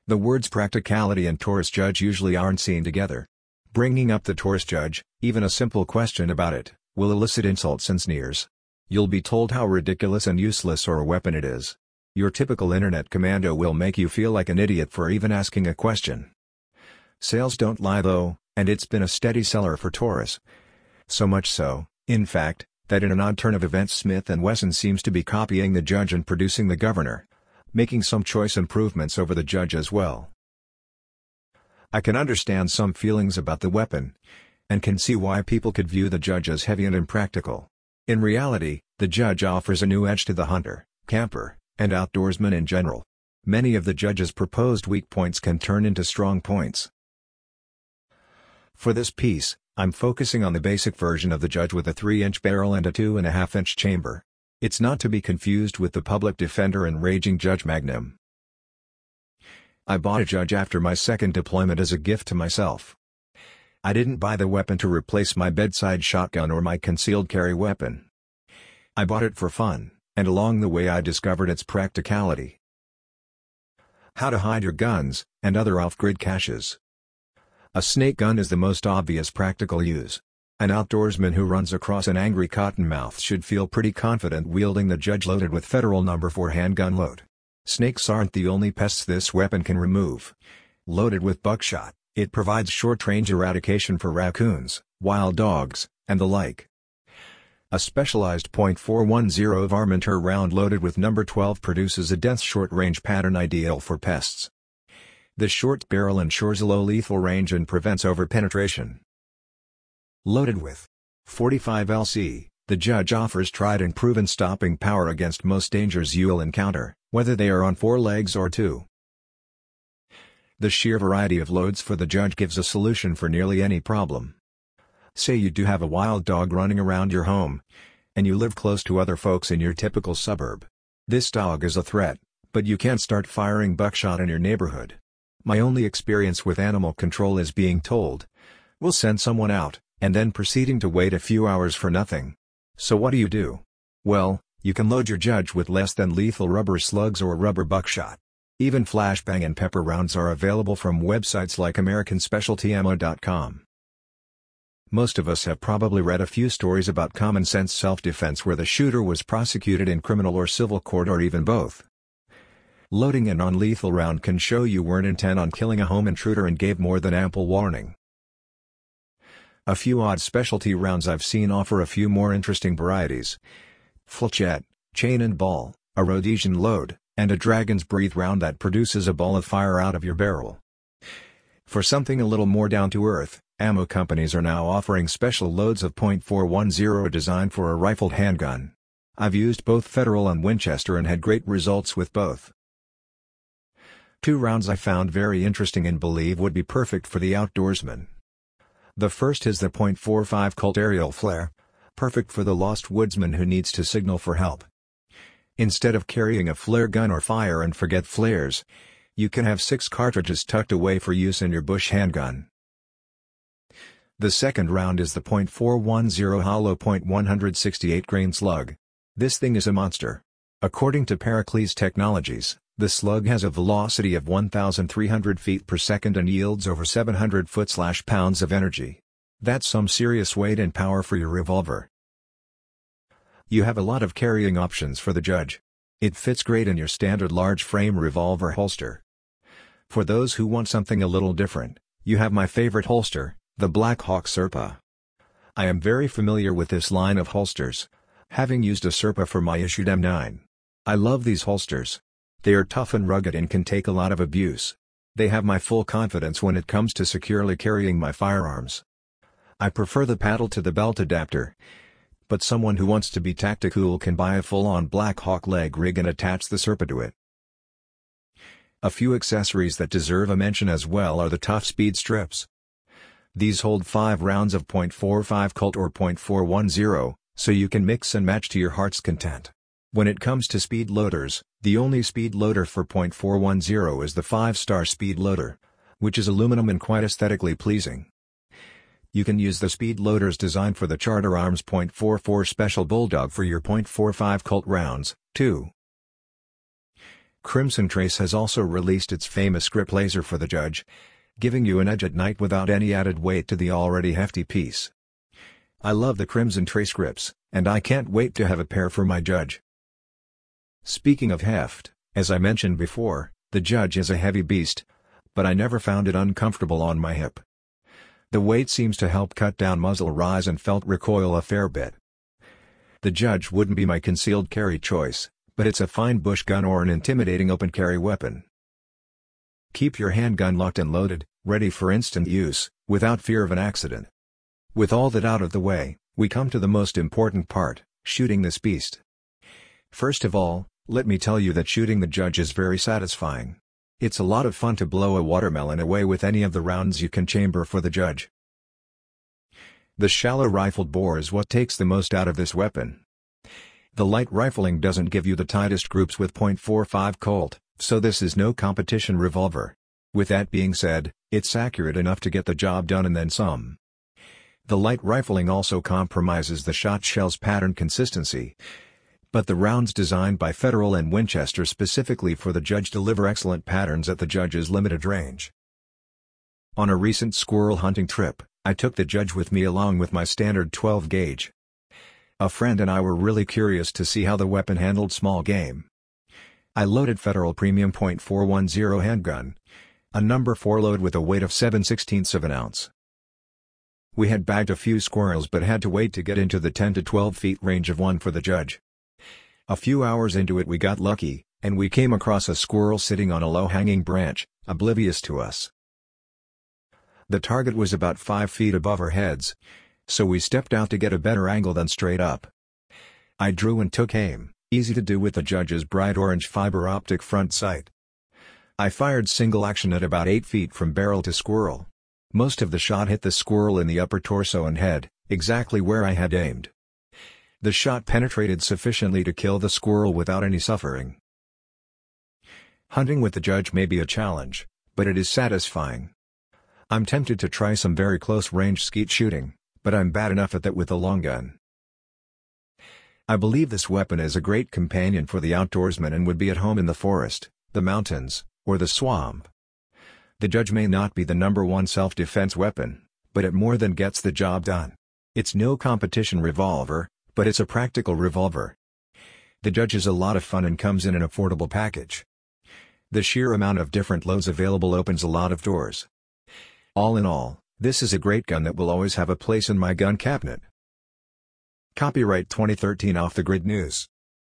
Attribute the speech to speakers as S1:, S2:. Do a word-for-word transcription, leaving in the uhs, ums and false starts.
S1: The words practicality and Taurus judge usually aren't seen together. Bringing up the Taurus judge, even a simple question about it, will elicit insults and sneers. You'll be told how ridiculous and useless or a weapon it is. Your typical internet commando will make you feel like an idiot for even asking a question. Sales don't lie though, and it's been a steady seller for Taurus. So much so, in fact, that in an odd turn of events Smith and Wesson seems to be copying the judge and producing the governor, making some choice improvements over the judge as well. I can understand some feelings about the weapon, and can see why people could view the judge as heavy and impractical. In reality, the judge offers a new edge to the hunter, camper, and outdoorsman in general. Many of the judge's proposed weak points can turn into strong points. For this piece, I'm focusing on the basic version of the judge with a three inch barrel and a two and a half inch chamber. It's not to be confused with the Public Defender and Raging Judge Magnum. I bought a judge after my second deployment as a gift to myself. I didn't buy the weapon to replace my bedside shotgun or my concealed carry weapon. I bought it for fun, and along the way I discovered its practicality. How to hide your guns, and other off-grid caches. A snake gun is the most obvious practical use. An outdoorsman who runs across an angry cottonmouth should feel pretty confident wielding the judge loaded with Federal number four handgun load. Snakes aren't the only pests this weapon can remove. Loaded with buckshot, it provides short-range eradication for raccoons, wild dogs, and the like. A specialized point four one zero Varminter round loaded with number twelve produces a dense short-range pattern ideal for pests. The short barrel ensures a low lethal range and prevents overpenetration. Loaded with forty-five L C, the judge offers tried and proven stopping power against most dangers you'll encounter, whether they are on four legs or two. The sheer variety of loads for the judge gives a solution for nearly any problem. Say you do have a wild dog running around your home, and you live close to other folks in your typical suburb. This dog is a threat, but you can't start firing buckshot in your neighborhood. My only experience with animal control is being told, "We'll send someone out," and then proceeding to wait a few hours for nothing. So what do you do? Well, you can load your judge with less than lethal rubber slugs or rubber buckshot. Even flashbang and pepper rounds are available from websites like American Specialty Ammo dot com. Most of us have probably read a few stories about common-sense self-defense where the shooter was prosecuted in criminal or civil court or even both. Loading a non-lethal round can show you weren't intent on killing a home intruder and gave more than ample warning. A few odd specialty rounds I've seen offer a few more interesting varieties. Flechette, chain and ball, a Rhodesian load, and a Dragon's Breath round that produces a ball of fire out of your barrel. For something a little more down-to-earth, ammo companies are now offering special loads of point four one zero designed for a rifled handgun. I've used both Federal and Winchester and had great results with both. Two rounds I found very interesting and believe would be perfect for the outdoorsman. The first is the point four five Colt Aerial Flare, perfect for the lost woodsman who needs to signal for help. Instead of carrying a flare gun or fire and forget flares, you can have six cartridges tucked away for use in your bush handgun. The second round is the point four one zero Hollow point one sixty-eight grain slug. This thing is a monster. According to Pericles Technologies, the slug has a velocity of one thousand three hundred feet per second and yields over seven hundred foot-pounds of energy. That's some serious weight and power for your revolver. You have a lot of carrying options for the judge. It fits great in your standard large-frame revolver holster. For those who want something a little different, you have my favorite holster, the Black Hawk Serpa. I am very familiar with this line of holsters, having used a Serpa for my issued M nine. I love these holsters. They are tough and rugged and can take a lot of abuse. They have my full confidence when it comes to securely carrying my firearms. I prefer the paddle to the belt adapter, but someone who wants to be tactical can buy a full-on Black Hawk leg rig and attach the Serpa to it. A few accessories that deserve a mention as well are the Tough Speed strips. These hold five rounds of point four five Colt or point four one zero, so you can mix and match to your heart's content. When it comes to speed loaders, the only speed loader for point four one zero is the five star Speed Loader, which is aluminum and quite aesthetically pleasing. You can use the speed loaders designed for the Charter Arms point four four Special Bulldog for your point four five Colt rounds, too. Crimson Trace has also released its famous grip laser for the Judge, giving you an edge at night without any added weight to the already hefty piece. I love the Crimson Trace grips, and I can't wait to have a pair for my Judge. Speaking of heft, as I mentioned before, the Judge is a heavy beast, but I never found it uncomfortable on my hip. The weight seems to help cut down muzzle rise and felt recoil a fair bit. The Judge wouldn't be my concealed carry choice, but it's a fine bush gun or an intimidating open carry weapon. Keep your handgun locked and loaded, ready for instant use, without fear of an accident. With all that out of the way, we come to the most important part, shooting this beast. First of all, let me tell you that shooting the Judge is very satisfying. It's a lot of fun to blow a watermelon away with any of the rounds you can chamber for the Judge. The shallow rifled bore is what takes the most out of this weapon. The light rifling doesn't give you the tightest groups with point four five Colt, so this is no competition revolver. With that being said, it's accurate enough to get the job done and then some. The light rifling also compromises the shot shell's pattern consistency, but the rounds designed by Federal and Winchester specifically for the Judge deliver excellent patterns at the Judge's limited range. On a recent squirrel hunting trip, I took the Judge with me along with my standard twelve gauge. A friend and I were really curious to see how the weapon handled small game. I loaded Federal Premium point four one zero handgun, a number four load with a weight of seven sixteenths of an ounce. We had bagged a few squirrels but had to wait to get into the ten to twelve feet range of one for the Judge. A few hours into it we got lucky, and we came across a squirrel sitting on a low-hanging branch, oblivious to us. The target was about five feet above our heads, so we stepped out to get a better angle than straight up. I drew and took aim, easy to do with the Judge's bright orange fiber optic front sight. I fired single action at about eight feet from barrel to squirrel. Most of the shot hit the squirrel in the upper torso and head, exactly where I had aimed. The shot penetrated sufficiently to kill the squirrel without any suffering. Hunting with the Judge may be a challenge, but it is satisfying. I'm tempted to try some very close-range skeet shooting, but I'm bad enough at that with a long gun. I believe this weapon is a great companion for the outdoorsman and would be at home in the forest, the mountains, or the swamp. The Judge may not be the number one self-defense weapon, but it more than gets the job done. It's no competition revolver, but it's a practical revolver. The Judge is a lot of fun and comes in an affordable package. The sheer amount of different loads available opens a lot of doors. All in all, this is a great gun that will always have a place in my gun cabinet. Copyright twenty thirteen Off the Grid News.